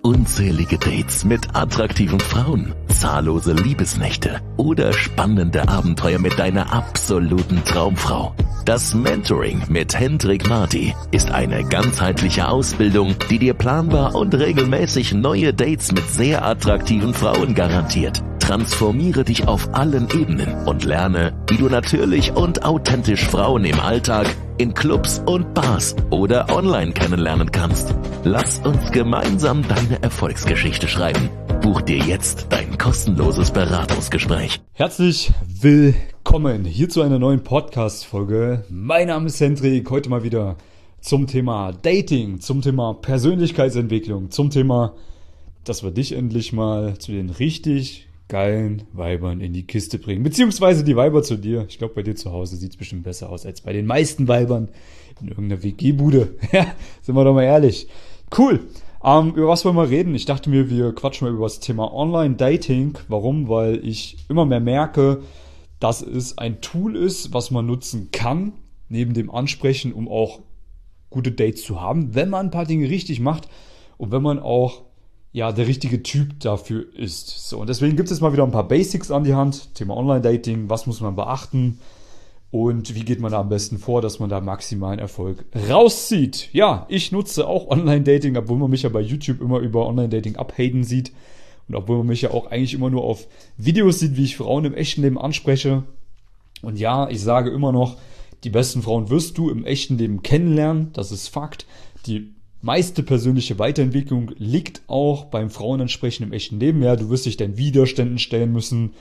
Unzählige Dates mit attraktiven Frauen, zahllose Liebesnächte oder spannende Abenteuer mit deiner absoluten Traumfrau. Das Mentoring mit Hendrik Marty ist eine ganzheitliche Ausbildung, die dir planbar und regelmäßig neue Dates mit sehr attraktiven Frauen garantiert. Transformiere dich auf allen Ebenen und lerne, wie du natürlich und authentisch Frauen im Alltag, in Clubs und Bars oder online kennenlernen kannst. Lass uns gemeinsam deine Erfolgsgeschichte schreiben. Buch dir jetzt dein kostenloses Beratungsgespräch. Herzlich willkommen hier zu einer neuen Podcast-Folge. Mein Name ist Hendrik, heute mal wieder zum Thema Dating, zum Thema Persönlichkeitsentwicklung, zum Thema, dass wir dich endlich mal zu den richtig geilen Weibern in die Kiste bringen. Beziehungsweise die Weiber zu dir. Ich glaube, bei dir zu Hause sieht es bestimmt besser aus als bei den meisten Weibern in irgendeiner WG-Bude. Ja, sind wir doch mal ehrlich. Cool. Über was wollen wir reden? Ich dachte mir, wir quatschen mal über das Thema Online-Dating. Warum? Weil ich immer mehr merke, dass es ein Tool ist, was man nutzen kann, neben dem Ansprechen, um auch gute Dates zu haben, wenn man ein paar Dinge richtig macht und wenn man auch der richtige Typ dafür ist. So, und deswegen gibt es mal wieder ein paar Basics an die Hand. Thema Online-Dating, was muss man beachten und wie geht man da am besten vor, dass man da maximalen Erfolg rauszieht. Ja, ich nutze auch Online-Dating, obwohl man mich ja bei YouTube immer über Online-Dating abhaten sieht und obwohl man mich ja auch eigentlich immer nur auf Videos sieht, wie ich Frauen im echten Leben anspreche. Und ja, ich sage immer noch, die besten Frauen wirst du im echten Leben kennenlernen, das ist Fakt. Die meiste persönliche Weiterentwicklung liegt auch beim Frauenansprechen im echten Leben. Ja, du wirst dich deinen Widerständen stellen müssen.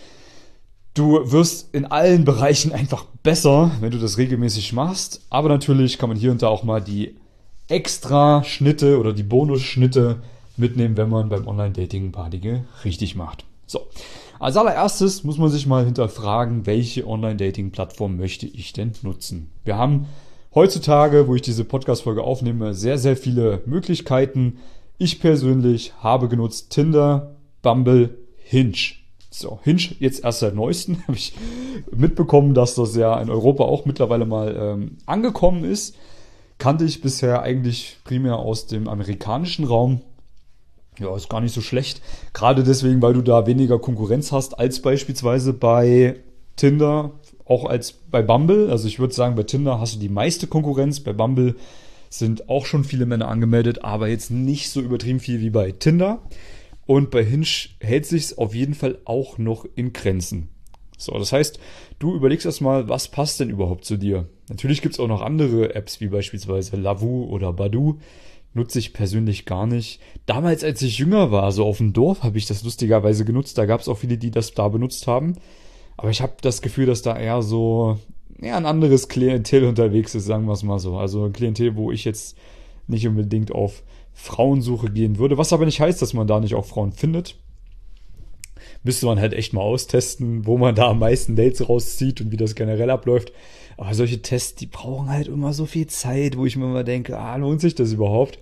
Du wirst in allen Bereichen einfach besser, wenn du das regelmäßig machst. Aber natürlich kann man hier und da auch mal die Extra-Schnitte oder die Bonusschnitte mitnehmen, wenn man beim Online-Dating ein paar Dinge richtig macht. So, als allererstes muss man sich mal hinterfragen, welche Online-Dating-Plattform möchte ich denn nutzen? Wir haben heutzutage, wo ich diese Podcast-Folge aufnehme, sehr, sehr viele Möglichkeiten. Ich persönlich habe genutzt Tinder, Bumble, Hinge. So, Hinge jetzt erst seit neuestem. Habe ich mitbekommen, dass das ja in Europa auch mittlerweile mal angekommen ist. Kannte ich bisher eigentlich primär aus dem amerikanischen Raum. Ja, ist gar nicht so schlecht. Gerade deswegen, weil du da weniger Konkurrenz hast als beispielsweise bei Tinder, auch als bei Bumble. Also ich würde sagen, bei Tinder hast du die meiste Konkurrenz. Bei Bumble sind auch schon viele Männer angemeldet, aber jetzt nicht so übertrieben viel wie bei Tinder. Und bei Hinge hält sich's auf jeden Fall auch noch in Grenzen. So, das heißt, du überlegst erstmal, was passt denn überhaupt zu dir? Natürlich gibt's auch noch andere Apps, wie beispielsweise Lavu oder Badoo. Nutze ich persönlich gar nicht. Damals, als ich jünger war, so auf dem Dorf, habe ich das lustigerweise genutzt. Da gab's auch viele, die das da benutzt haben. Aber ich habe das Gefühl, dass da eher so ein anderes Klientel unterwegs ist, sagen wir es mal so. Also ein Klientel, wo ich jetzt nicht unbedingt auf Frauensuche gehen würde. Was aber nicht heißt, dass man da nicht auch Frauen findet. Müsste man halt echt mal austesten, wo man da am meisten Dates rauszieht und wie das generell abläuft. Aber solche Tests, die brauchen halt immer so viel Zeit, wo ich mir immer denke, lohnt sich das überhaupt?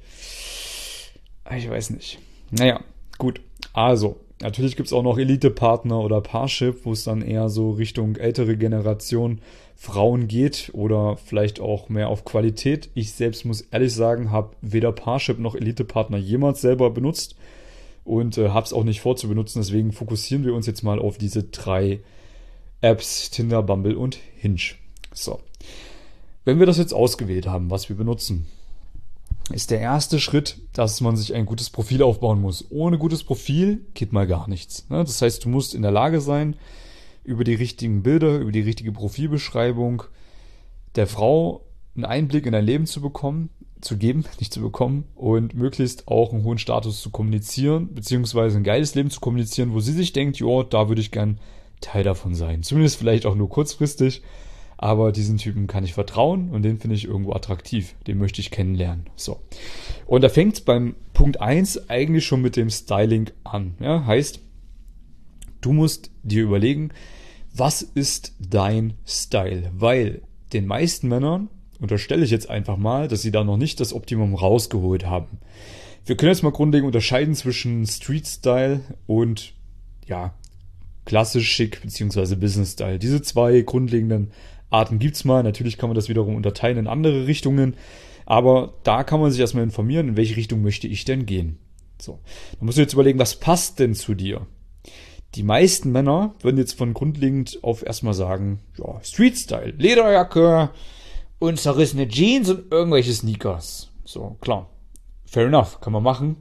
Ich weiß nicht. Naja, gut. Also, natürlich gibt es auch noch Elite-Partner oder Parship, wo es dann eher so Richtung ältere Generation Frauen geht oder vielleicht auch mehr auf Qualität. Ich selbst muss ehrlich sagen, habe weder Parship noch Elite-Partner jemals selber benutzt und habe es auch nicht vor zu benutzen. Deswegen fokussieren wir uns jetzt mal auf diese 3 Apps, Tinder, Bumble und Hinge. So, wenn wir das jetzt ausgewählt haben, was wir benutzen, ist der erste Schritt, dass man sich ein gutes Profil aufbauen muss. Ohne gutes Profil geht mal gar nichts. Das heißt, du musst in der Lage sein, über die richtigen Bilder, über die richtige Profilbeschreibung der Frau einen Einblick in dein Leben zu geben und möglichst auch einen hohen Status zu kommunizieren, beziehungsweise ein geiles Leben zu kommunizieren, wo sie sich denkt, da würde ich gern Teil davon sein. Zumindest vielleicht auch nur kurzfristig. Aber diesen Typen kann ich vertrauen und den finde ich irgendwo attraktiv. Den möchte ich kennenlernen. So. Und da fängt es beim Punkt 1 eigentlich schon mit dem Styling an. Ja, heißt, du musst dir überlegen, was ist dein Style? Weil den meisten Männern unterstelle ich jetzt einfach mal, dass sie da noch nicht das Optimum rausgeholt haben. Wir können jetzt mal grundlegend unterscheiden zwischen Street Style und klassisch schick bzw. Business Style. Diese 2 grundlegenden Arten gibt's mal. Natürlich kann man das wiederum unterteilen in andere Richtungen. Aber da kann man sich erstmal informieren, in welche Richtung möchte ich denn gehen. So, dann musst du jetzt überlegen, was passt denn zu dir? Die meisten Männer würden jetzt von grundlegend auf erstmal sagen, ja, Street-Style, Lederjacke und zerrissene Jeans und irgendwelche Sneakers. So, klar. Fair enough, kann man machen.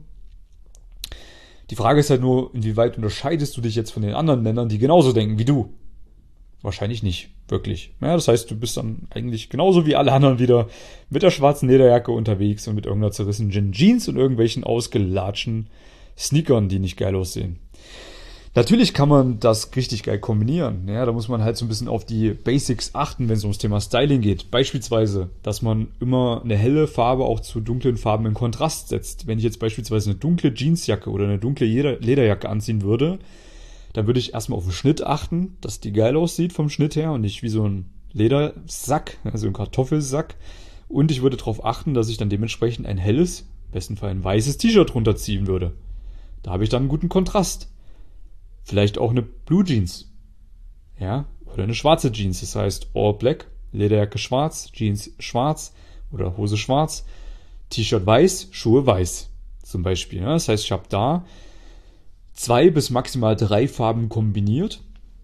Die Frage ist halt nur, inwieweit unterscheidest du dich jetzt von den anderen Männern, die genauso denken wie du? Wahrscheinlich nicht, wirklich. Ja, das heißt, du bist dann eigentlich genauso wie alle anderen wieder mit der schwarzen Lederjacke unterwegs und mit irgendeiner zerrissenen Jeans und irgendwelchen ausgelatschten Sneakern, die nicht geil aussehen. Natürlich kann man das richtig geil kombinieren. Ja, da muss man halt so ein bisschen auf die Basics achten, wenn es ums Thema Styling geht. Beispielsweise, dass man immer eine helle Farbe auch zu dunklen Farben in Kontrast setzt. Wenn ich jetzt beispielsweise eine dunkle Jeansjacke oder eine dunkle Lederjacke anziehen würde, dann würde ich erstmal auf den Schnitt achten, dass die geil aussieht vom Schnitt her und nicht wie so ein Ledersack, also ein Kartoffelsack. Und ich würde darauf achten, dass ich dann dementsprechend ein helles, im besten Fall ein weißes T-Shirt runterziehen würde. Da habe ich dann einen guten Kontrast. Vielleicht auch eine Blue Jeans. Ja, oder eine schwarze Jeans. Das heißt All Black, Lederjacke schwarz, Jeans schwarz oder Hose schwarz, T-Shirt weiß, Schuhe weiß. Zum Beispiel. Ja. Das heißt, ich habe da 2 bis maximal 3 Farben kombiniert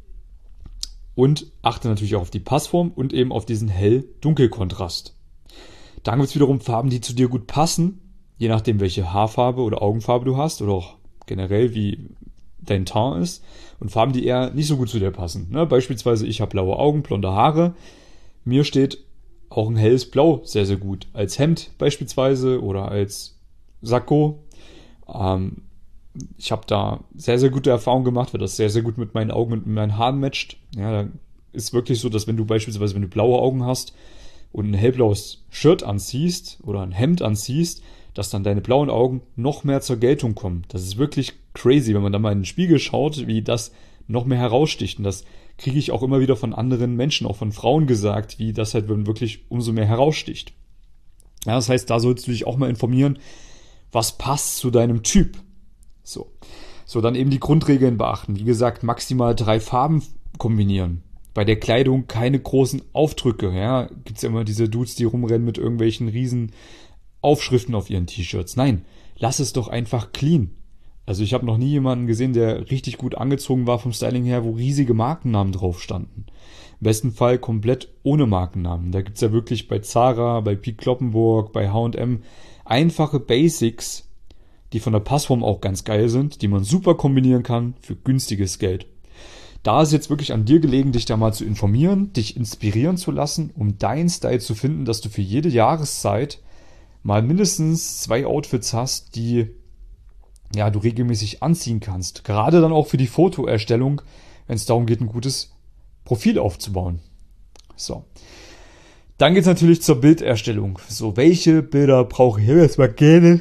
und achte natürlich auch auf die Passform und eben auf diesen Hell-Dunkel-Kontrast. Dann gibt es wiederum Farben, die zu dir gut passen, je nachdem, welche Haarfarbe oder Augenfarbe du hast oder auch generell, wie dein Teint ist, und Farben, die eher nicht so gut zu dir passen. Ne? Beispielsweise, ich habe blaue Augen, blonde Haare. Mir steht auch ein helles Blau sehr, sehr gut. Als Hemd beispielsweise oder als Sakko. Ich habe da sehr, sehr gute Erfahrungen gemacht, weil das sehr, sehr gut mit meinen Augen und mit meinen Haaren matcht. Ja, da ist wirklich so, dass wenn du blaue Augen hast und ein hellblaues Shirt anziehst oder ein Hemd anziehst, dass dann deine blauen Augen noch mehr zur Geltung kommen. Das ist wirklich crazy, wenn man da mal in den Spiegel schaut, wie das noch mehr heraussticht. Und das kriege ich auch immer wieder von anderen Menschen, auch von Frauen gesagt, wie das halt wirklich umso mehr heraussticht. Ja, das heißt, da sollst du dich auch mal informieren, was passt zu deinem Typ. So, dann eben die Grundregeln beachten. Wie gesagt, maximal 3 Farben kombinieren. Bei der Kleidung keine großen Aufdrücke. Ja, gibt's ja immer diese Dudes, die rumrennen mit irgendwelchen riesen Aufschriften auf ihren T-Shirts. Nein, lass es doch einfach clean. Also ich habe noch nie jemanden gesehen, der richtig gut angezogen war vom Styling her, wo riesige Markennamen drauf standen. Im besten Fall komplett ohne Markennamen. Da gibt's ja wirklich bei Zara, bei Piet Kloppenburg, bei H&M einfache Basics, die von der Passform auch ganz geil sind, die man super kombinieren kann für günstiges Geld. Da ist jetzt wirklich an dir gelegen, dich da mal zu informieren, dich inspirieren zu lassen, um deinen Style zu finden, dass du für jede Jahreszeit mal mindestens 2 Outfits hast, die ja du regelmäßig anziehen kannst. Gerade dann auch für die Fotoerstellung, wenn es darum geht, ein gutes Profil aufzubauen. So. Dann geht's natürlich zur Bilderstellung. So, welche Bilder brauche ich? Jetzt mal gerne.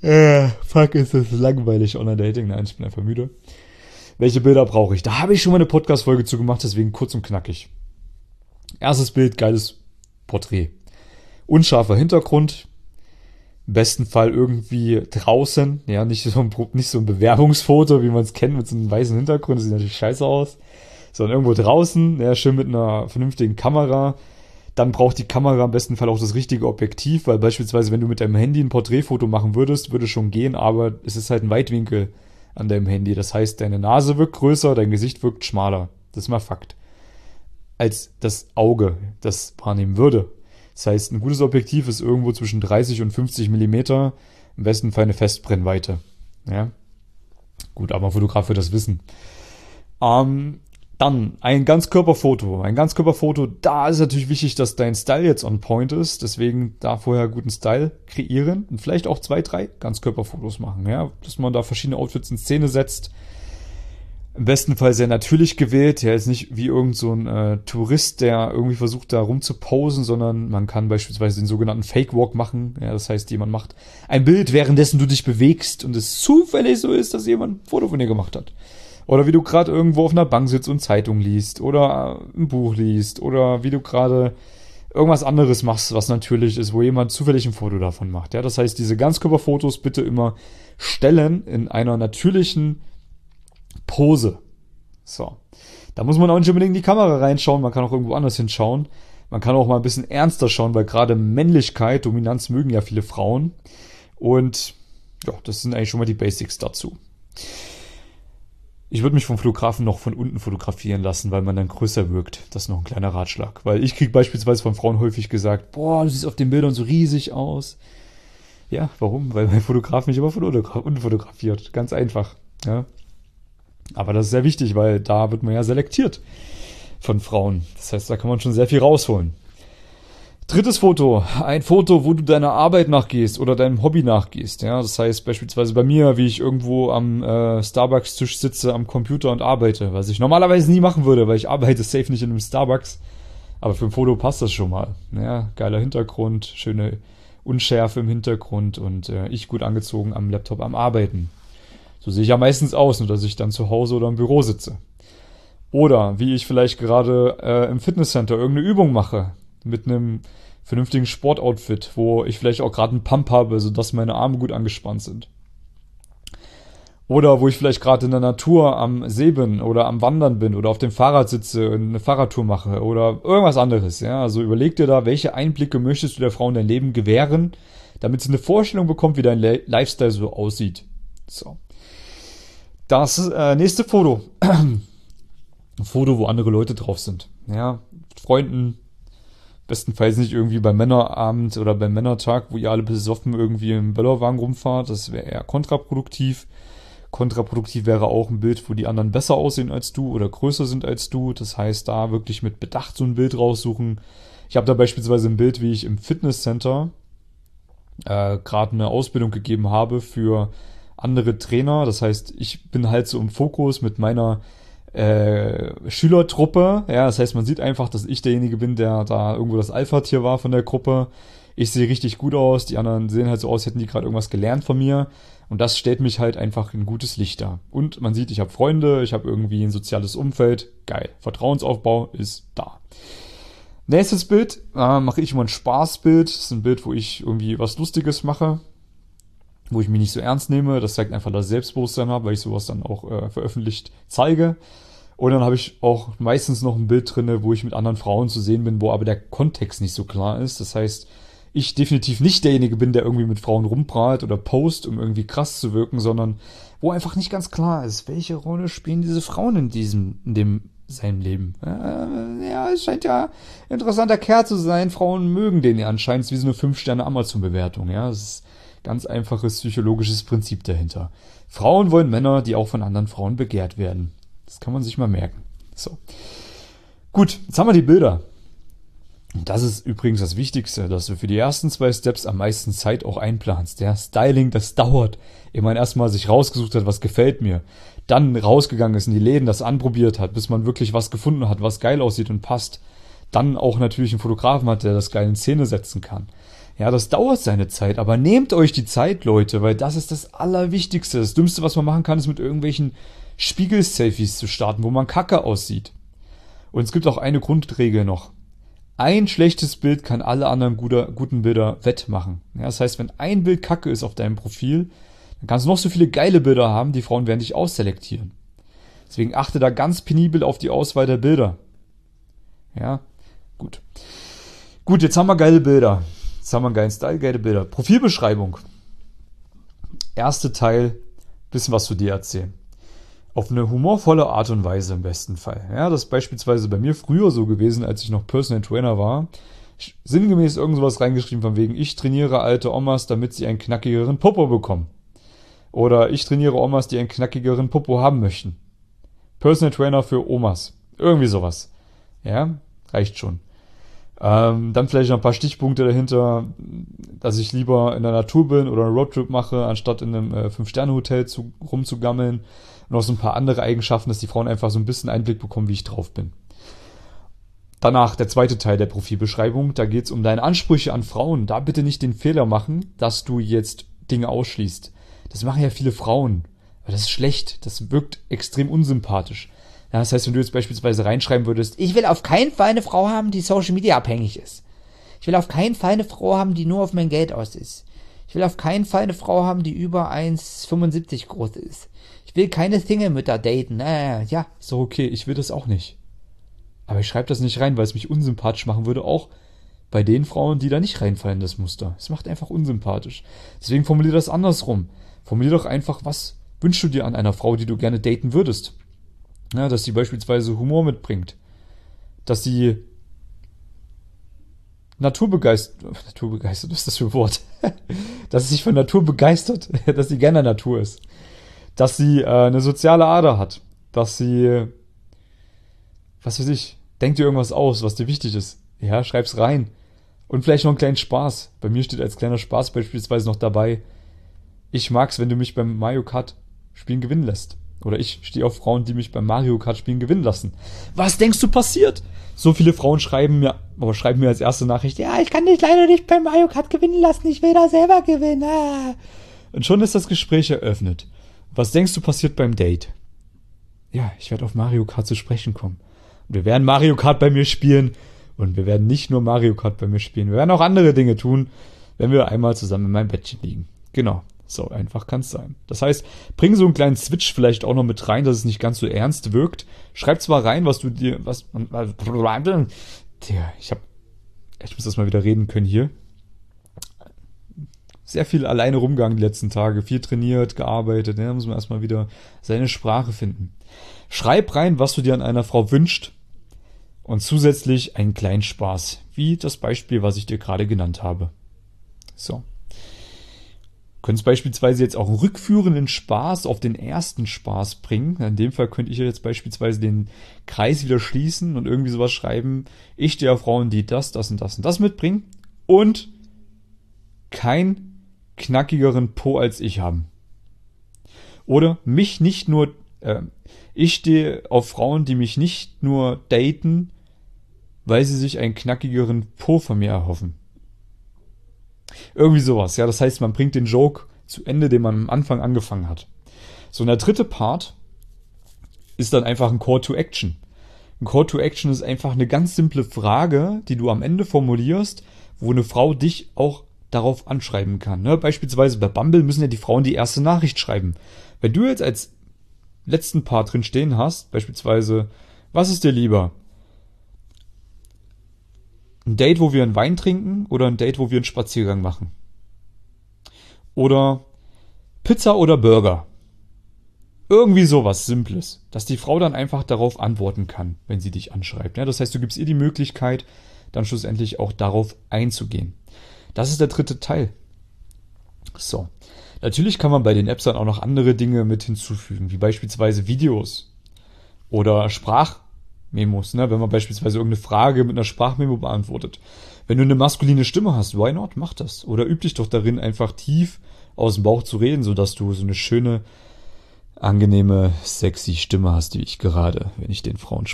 Ist das langweilig Online-Dating. Nein, ich bin einfach müde. Welche Bilder brauche ich? Da habe ich schon mal eine Podcast-Folge zu gemacht, deswegen kurz und knackig. Erstes Bild, geiles Porträt. Unscharfer Hintergrund. Im besten Fall irgendwie draußen. Ja, nicht so ein Bewerbungsfoto, wie man es kennt, mit so einem weißen Hintergrund. Das sieht natürlich scheiße aus. Sondern irgendwo draußen, ja, schön mit einer vernünftigen Kamera. Dann braucht die Kamera im besten Fall auch das richtige Objektiv, weil beispielsweise, wenn du mit deinem Handy ein Porträtfoto machen würdest, würde schon gehen, aber es ist halt ein Weitwinkel an deinem Handy. Das heißt, deine Nase wirkt größer, dein Gesicht wirkt schmaler. Das ist mal Fakt. Als das Auge das wahrnehmen würde. Das heißt, ein gutes Objektiv ist irgendwo zwischen 30 und 50 Millimeter. Im besten Fall eine Festbrennweite. Ja? Gut, aber ein Fotograf wird das wissen. Dann ein Ganzkörperfoto. Ein Ganzkörperfoto, da ist natürlich wichtig, dass dein Style jetzt on point ist. Deswegen da vorher guten Style kreieren und vielleicht auch 2, 3 Ganzkörperfotos machen. Ja? Dass man da verschiedene Outfits in Szene setzt. Im besten Fall sehr natürlich gewählt. Ja, jetzt nicht wie irgend so ein Tourist, der irgendwie versucht, da rumzuposen, sondern man kann beispielsweise den sogenannten Fake Walk machen. Ja, das heißt, jemand macht ein Bild, währenddessen du dich bewegst und es zufällig so ist, dass jemand ein Foto von dir gemacht hat. Oder wie du gerade irgendwo auf einer Bank sitzt und Zeitung liest oder ein Buch liest oder wie du gerade irgendwas anderes machst, was natürlich ist, wo jemand zufällig ein Foto davon macht. Ja, das heißt, diese Ganzkörperfotos bitte immer stellen in einer natürlichen Pose. So. Da muss man auch nicht unbedingt in die Kamera reinschauen, man kann auch irgendwo anders hinschauen. Man kann auch mal ein bisschen ernster schauen, weil gerade Männlichkeit, Dominanz mögen ja viele Frauen. Und Ja, das sind eigentlich schon mal die Basics dazu. Ich würde mich vom Fotografen noch von unten fotografieren lassen, weil man dann größer wirkt. Das ist noch ein kleiner Ratschlag. Weil ich kriege beispielsweise von Frauen häufig gesagt, boah, du siehst auf den Bildern so riesig aus. Ja, warum? Weil mein Fotograf mich immer von unten fotografiert. Ganz einfach. Ja. Aber das ist sehr wichtig, weil da wird man ja selektiert von Frauen. Das heißt, da kann man schon sehr viel rausholen. Drittes Foto, ein Foto, wo du deiner Arbeit nachgehst oder deinem Hobby nachgehst. Ja, das heißt beispielsweise bei mir, wie ich irgendwo am Starbucks-Tisch sitze am Computer und arbeite, was ich normalerweise nie machen würde, weil ich arbeite safe nicht in einem Starbucks. Aber für ein Foto passt das schon mal. Ja, geiler Hintergrund, schöne Unschärfe im Hintergrund und ich gut angezogen am Laptop am Arbeiten. So sehe ich ja meistens aus, nur dass ich dann zu Hause oder im Büro sitze. Oder wie ich vielleicht gerade im Fitnesscenter irgendeine Übung mache. Mit einem vernünftigen Sportoutfit, wo ich vielleicht auch gerade einen Pump habe, sodass meine Arme gut angespannt sind. Oder wo ich vielleicht gerade in der Natur am See bin oder am Wandern bin oder auf dem Fahrrad sitze und eine Fahrradtour mache oder irgendwas anderes. Ja? Also überleg dir da, welche Einblicke möchtest du der Frau in dein Leben gewähren, damit sie eine Vorstellung bekommt, wie dein Lifestyle so aussieht. So. Das nächste Foto. Ein Foto, wo andere Leute drauf sind. Ja, mit Freunden. Bestenfalls nicht irgendwie beim Männerabend oder beim Männertag, wo ihr alle besoffen irgendwie im Bollerwagen rumfahrt. Das wäre eher kontraproduktiv. Kontraproduktiv wäre auch ein Bild, wo die anderen besser aussehen als du oder größer sind als du. Das heißt, da wirklich mit Bedacht so ein Bild raussuchen. Ich habe da beispielsweise ein Bild, wie ich im Fitnesscenter gerade eine Ausbildung gegeben habe für andere Trainer. Das heißt, ich bin halt so im Fokus mit meiner Schülertruppe. Ja, das heißt, man sieht einfach, dass ich derjenige bin, der da irgendwo das Alpha-Tier war von der Gruppe. Ich sehe richtig gut aus. Die anderen sehen halt so aus, hätten die gerade irgendwas gelernt von mir. Und das stellt mich halt einfach in gutes Licht dar. Und man sieht, ich habe Freunde, ich habe irgendwie ein soziales Umfeld. Geil. Vertrauensaufbau ist da. Nächstes Bild mache ich immer ein Spaßbild. Das ist ein Bild, wo ich irgendwie was Lustiges mache, wo ich mich nicht so ernst nehme. Das zeigt einfach, dass ich Selbstbewusstsein habe, weil ich sowas dann auch veröffentlicht zeige. Und dann habe ich auch meistens noch ein Bild drinne, wo ich mit anderen Frauen zu sehen bin, wo aber der Kontext nicht so klar ist. Das heißt, ich definitiv nicht derjenige bin, der irgendwie mit Frauen rumprahlt oder post, um irgendwie krass zu wirken, sondern wo einfach nicht ganz klar ist, welche Rolle spielen diese Frauen in seinem Leben. Ja, es scheint ja ein interessanter Kerl zu sein. Frauen mögen den ja anscheinend. Es ist wie so eine 5-Sterne-Amazon-Bewertung. Ja, das ist ganz einfaches psychologisches Prinzip dahinter. Frauen wollen Männer, die auch von anderen Frauen begehrt werden. Das kann man sich mal merken. So. Gut, jetzt haben wir die Bilder. Und das ist übrigens das Wichtigste, dass du für die ersten 2 Steps am meisten Zeit auch einplanst. Der Styling, das dauert. Ehe man erstmal sich rausgesucht hat, was gefällt mir. Dann rausgegangen ist in die Läden, das anprobiert hat, bis man wirklich was gefunden hat, was geil aussieht und passt. Dann auch natürlich einen Fotografen hat, der das geil in Szene setzen kann. Ja, das dauert seine Zeit, aber nehmt euch die Zeit, Leute, weil das ist das Allerwichtigste. Das Dümmste, was man machen kann, ist mit irgendwelchen Spiegel-Selfies zu starten, wo man kacke aussieht. Und es gibt auch eine Grundregel noch. Ein schlechtes Bild kann alle anderen guten Bilder wettmachen. Ja, das heißt, wenn ein Bild kacke ist auf deinem Profil, dann kannst du noch so viele geile Bilder haben, die Frauen werden dich ausselektieren. Deswegen achte da ganz penibel auf die Auswahl der Bilder. Ja, gut. Gut, jetzt haben wir geile Bilder. Jetzt haben wir einen geilen Style, geile Bilder. Profilbeschreibung. Erster Teil, bisschen was zu dir erzählen. Auf eine humorvolle Art und Weise im besten Fall. Ja, das ist beispielsweise bei mir früher so gewesen, als ich noch Personal Trainer war. Sinngemäß irgend sowas reingeschrieben von wegen, ich trainiere alte Omas, damit sie einen knackigeren Popo bekommen. Oder ich trainiere Omas, die einen knackigeren Popo haben möchten. Personal Trainer für Omas. Irgendwie sowas. Ja, reicht schon. Dann vielleicht noch ein paar Stichpunkte dahinter, dass ich lieber in der Natur bin oder einen Roadtrip mache, anstatt in einem 5-Sterne-Hotel rumzugammeln. Und auch so ein paar andere Eigenschaften, dass die Frauen einfach so ein bisschen Einblick bekommen, wie ich drauf bin. Danach der zweite Teil der Profilbeschreibung, da geht es um deine Ansprüche an Frauen. Da bitte nicht den Fehler machen, dass du jetzt Dinge ausschließt. Das machen ja viele Frauen. Aber das ist schlecht, das wirkt extrem unsympathisch. Ja, das heißt, wenn du jetzt beispielsweise reinschreiben würdest, ich will auf keinen Fall eine Frau haben, die Social Media abhängig ist. Ich will auf keinen Fall eine Frau haben, die nur auf mein Geld aus ist. Ich will auf keinen Fall eine Frau haben, die über 1,75 groß ist. Ich will keine Single-Mütter daten. Ja, so okay, ich will das auch nicht. Aber ich schreibe das nicht rein, weil es mich unsympathisch machen würde, auch bei den Frauen, die da nicht reinfallen, das Muster. Es macht einfach unsympathisch. Deswegen formuliere das andersrum. Formulier doch einfach, was wünschst du dir an einer Frau, die du gerne daten würdest? Ja, dass sie beispielsweise Humor mitbringt. Dass sie naturbegeistert, was ist das für ein Wort? Dass sie sich von Natur begeistert, dass sie gerne Natur ist. Dass sie eine soziale Ader hat. Dass sie, was weiß ich, denk dir irgendwas aus, was dir wichtig ist. Ja, schreib's rein. Und vielleicht noch einen kleinen Spaß. Bei mir steht als kleiner Spaß beispielsweise noch dabei, ich mag's, wenn du mich beim Mario Kart Spielen gewinnen lässt. Oder ich stehe auf Frauen, die mich beim Mario Kart Spielen gewinnen lassen. Was denkst du passiert? So viele Frauen schreiben mir als erste Nachricht, ja, ich kann dich leider nicht beim Mario Kart gewinnen lassen, ich will da selber gewinnen. Ah. Und schon ist das Gespräch eröffnet. Was denkst du passiert beim Date? Ja, ich werde auf Mario Kart zu sprechen kommen. Und wir werden Mario Kart bei mir spielen. Und wir werden nicht nur Mario Kart bei mir spielen. Wir werden auch andere Dinge tun, wenn wir einmal zusammen in meinem Bettchen liegen. Genau. So einfach kann es sein. Das heißt, bring so einen kleinen Switch vielleicht auch noch mit rein, dass es nicht ganz so ernst wirkt. Schreib zwar rein, ich muss das mal wieder reden können hier. Sehr viel alleine rumgegangen die letzten Tage, viel trainiert, gearbeitet, da muss man erstmal wieder seine Sprache finden. Schreib rein, was du dir an einer Frau wünschst und zusätzlich einen kleinen Spaß, wie das Beispiel, was ich dir gerade genannt habe. So. Könntest beispielsweise jetzt auch einen rückführenden Spaß auf den ersten Spaß bringen. In dem Fall könnte ich jetzt beispielsweise den Kreis wieder schließen und irgendwie sowas schreiben. Ich stehe auf Frauen, die das und das mitbringen und keinen knackigeren Po als ich haben. Oder ich stehe auf Frauen, die mich nicht nur daten, weil sie sich einen knackigeren Po von mir erhoffen. Irgendwie sowas, ja, das heißt, man bringt den Joke zu Ende, den man am Anfang angefangen hat. So, und der dritte Part ist dann einfach ein Call to Action. Ein Call to Action ist einfach eine ganz simple Frage, die du am Ende formulierst, wo eine Frau dich auch darauf anschreiben kann. Ne? Beispielsweise bei Bumble müssen ja die Frauen die erste Nachricht schreiben. Wenn du jetzt als letzten Part drin stehen hast, beispielsweise, was ist dir lieber? Ein Date, wo wir einen Wein trinken oder ein Date, wo wir einen Spaziergang machen? Oder Pizza oder Burger? Irgendwie sowas Simples, dass die Frau dann einfach darauf antworten kann, wenn sie dich anschreibt. Ja, das heißt, du gibst ihr die Möglichkeit, dann schlussendlich auch darauf einzugehen. Das ist der dritte Teil. So. Natürlich kann man bei den Apps dann auch noch andere Dinge mit hinzufügen, wie beispielsweise Videos oder Sprachmemos, ne? Wenn man beispielsweise irgendeine Frage mit einer Sprachmemo beantwortet. Wenn du eine maskuline Stimme hast, why not? Mach das. Oder üb dich doch darin, einfach tief aus dem Bauch zu reden, sodass du so eine schöne, angenehme, sexy Stimme hast, wie ich gerade, wenn ich den Frauen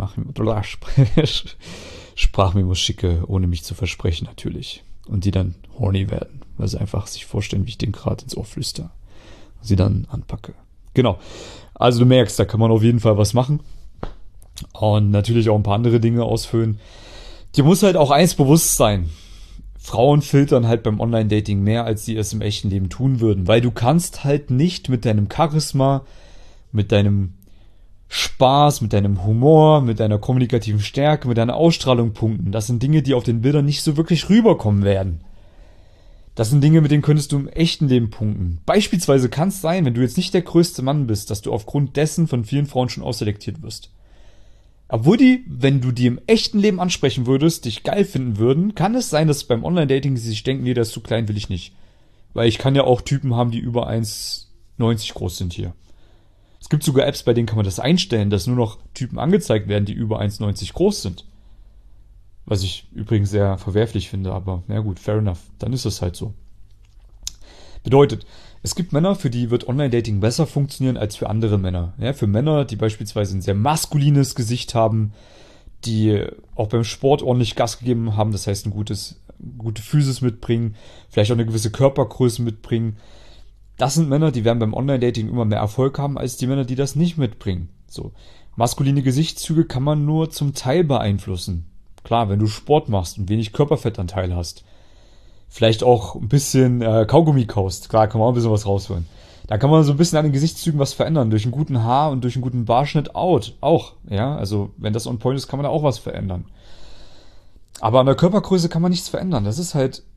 Sprachmemos schicke, ohne mich zu versprechen natürlich. Und die dann horny werden, weil sie einfach sich vorstellen, wie ich den gerade ins Ohr flüster. Und sie dann anpacke. Genau. Also du merkst, da kann man auf jeden Fall was machen. Und natürlich auch ein paar andere Dinge ausfüllen. Dir muss halt auch eins bewusst sein. Frauen filtern halt beim Online-Dating mehr, als sie es im echten Leben tun würden. Weil du kannst halt nicht mit deinem Charisma, mit deinem Spaß, mit deinem Humor, mit deiner kommunikativen Stärke, mit deiner Ausstrahlung punkten. Das sind Dinge, die auf den Bildern nicht so wirklich rüberkommen werden. Das sind Dinge, mit denen könntest du im echten Leben punkten. Beispielsweise kann es sein, wenn du jetzt nicht der größte Mann bist, dass du aufgrund dessen von vielen Frauen schon ausselektiert wirst. Obwohl wenn du die im echten Leben ansprechen würdest, dich geil finden würden, kann es sein, dass beim Online-Dating sie sich denken, nee, der ist zu klein, will ich nicht. Weil ich kann ja auch Typen haben, die über 1,90 groß sind hier. Es gibt sogar Apps, bei denen kann man das einstellen, dass nur noch Typen angezeigt werden, die über 1,90 groß sind. Was ich übrigens sehr verwerflich finde, aber na gut, fair enough. Dann ist es halt so. Bedeutet, es gibt Männer, für die wird Online-Dating besser funktionieren als für andere Männer. Ja, für Männer, die beispielsweise ein sehr maskulines Gesicht haben, die auch beim Sport ordentlich Gas gegeben haben, das heißt gute Physis mitbringen, vielleicht auch eine gewisse Körpergröße mitbringen. Das sind Männer, die werden beim Online-Dating immer mehr Erfolg haben, als die Männer, die das nicht mitbringen. So. Maskuline Gesichtszüge kann man nur zum Teil beeinflussen. Klar, wenn du Sport machst und wenig Körperfettanteil hast, vielleicht auch ein bisschen Kaugummi kaust, klar, kann man auch ein bisschen was rausholen. Da kann man so ein bisschen an den Gesichtszügen was verändern, durch einen guten Haar- und durch einen guten Bartschnitt auch, ja, also wenn das on point ist, kann man da auch was verändern. Aber an der Körpergröße kann man nichts verändern, das ist halt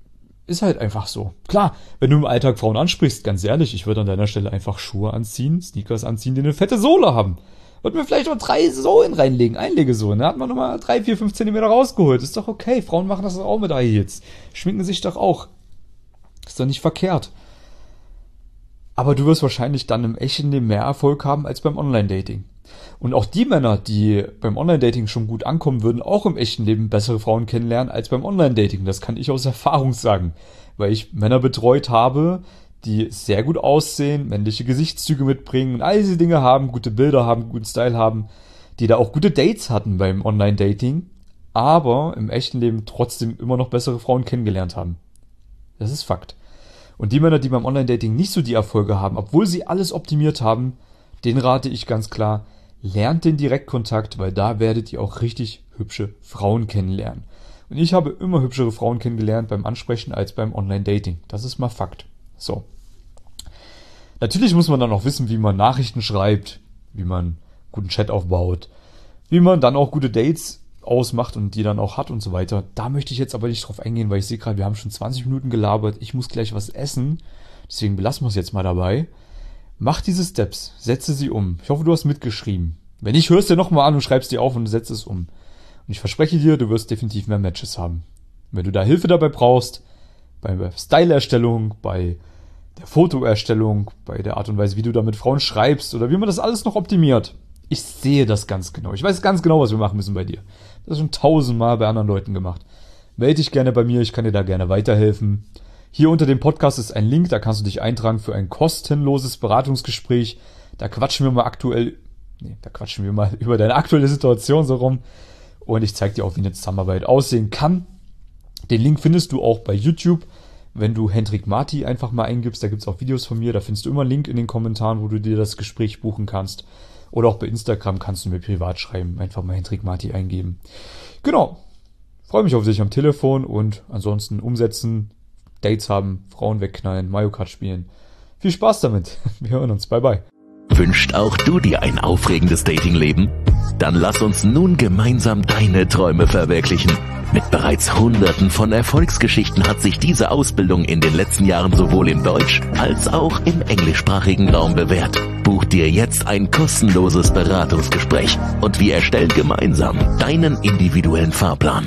Ist halt einfach so. Klar, wenn du im Alltag Frauen ansprichst, ganz ehrlich, ich würde an deiner Stelle einfach Schuhe anziehen, Sneakers anziehen, die eine fette Sohle haben. Würde mir vielleicht noch 3 Sohlen reinlegen, Einlegesohlen. Da hat man nochmal 3, 4, 5 Zentimeter rausgeholt. Ist doch okay, Frauen machen das auch mit High Heels. Schminken sich doch auch. Ist doch nicht verkehrt. Aber du wirst wahrscheinlich dann im echten Leben mehr Erfolg haben als beim Online-Dating. Und auch die Männer, die beim Online-Dating schon gut ankommen, würden auch im echten Leben bessere Frauen kennenlernen als beim Online-Dating. Das kann ich aus Erfahrung sagen, weil ich Männer betreut habe, die sehr gut aussehen, männliche Gesichtszüge mitbringen und all diese Dinge haben, gute Bilder haben, guten Style haben, die da auch gute Dates hatten beim Online-Dating, aber im echten Leben trotzdem immer noch bessere Frauen kennengelernt haben. Das ist Fakt. Und die Männer, die beim Online-Dating nicht so die Erfolge haben, obwohl sie alles optimiert haben, denen rate ich ganz klar, lernt den Direktkontakt, weil da werdet ihr auch richtig hübsche Frauen kennenlernen. Und ich habe immer hübschere Frauen kennengelernt beim Ansprechen als beim Online-Dating. Das ist mal Fakt. So. Natürlich muss man dann auch wissen, wie man Nachrichten schreibt, wie man guten Chat aufbaut, wie man dann auch gute Dates ausmacht und die dann auch hat und so weiter. Da möchte ich jetzt aber nicht drauf eingehen, weil ich sehe gerade, wir haben schon 20 Minuten gelabert. Ich muss gleich was essen. Deswegen belassen wir es jetzt mal dabei. Mach diese Steps, setze sie um. Ich hoffe, du hast mitgeschrieben. Wenn nicht, hörst du dir nochmal an und schreibst dir auf und setzt es um. Und ich verspreche dir, du wirst definitiv mehr Matches haben. Wenn du da Hilfe dabei brauchst, bei der Style-Erstellung, bei der Fotoerstellung, bei der Art und Weise, wie du da mit Frauen schreibst oder wie man das alles noch optimiert. Ich sehe das ganz genau. Ich weiß ganz genau, was wir machen müssen bei dir. Das ist schon 1000-mal bei anderen Leuten gemacht. Melde dich gerne bei mir, ich kann dir da gerne weiterhelfen. Hier unter dem Podcast ist ein Link, da kannst du dich eintragen für ein kostenloses Beratungsgespräch. Da quatschen wir mal über deine aktuelle Situation so rum. Und ich zeige dir auch, wie eine Zusammenarbeit aussehen kann. Den Link findest du auch bei YouTube. Wenn du Hendrik Marti einfach mal eingibst, da gibt es auch Videos von mir. Da findest du immer einen Link in den Kommentaren, wo du dir das Gespräch buchen kannst. Oder auch bei Instagram kannst du mir privat schreiben. Einfach mal Hendrik Marti eingeben. Genau. Freue mich auf dich am Telefon und ansonsten umsetzen, Dates haben, Frauen wegknallen, Mario Kart spielen. Viel Spaß damit. Wir hören uns. Bye bye. Wünscht auch du dir ein aufregendes Datingleben? Dann lass uns nun gemeinsam deine Träume verwirklichen. Mit bereits Hunderten von Erfolgsgeschichten hat sich diese Ausbildung in den letzten Jahren sowohl im Deutsch- als auch im englischsprachigen Raum bewährt. Buch dir jetzt ein kostenloses Beratungsgespräch und wir erstellen gemeinsam deinen individuellen Fahrplan.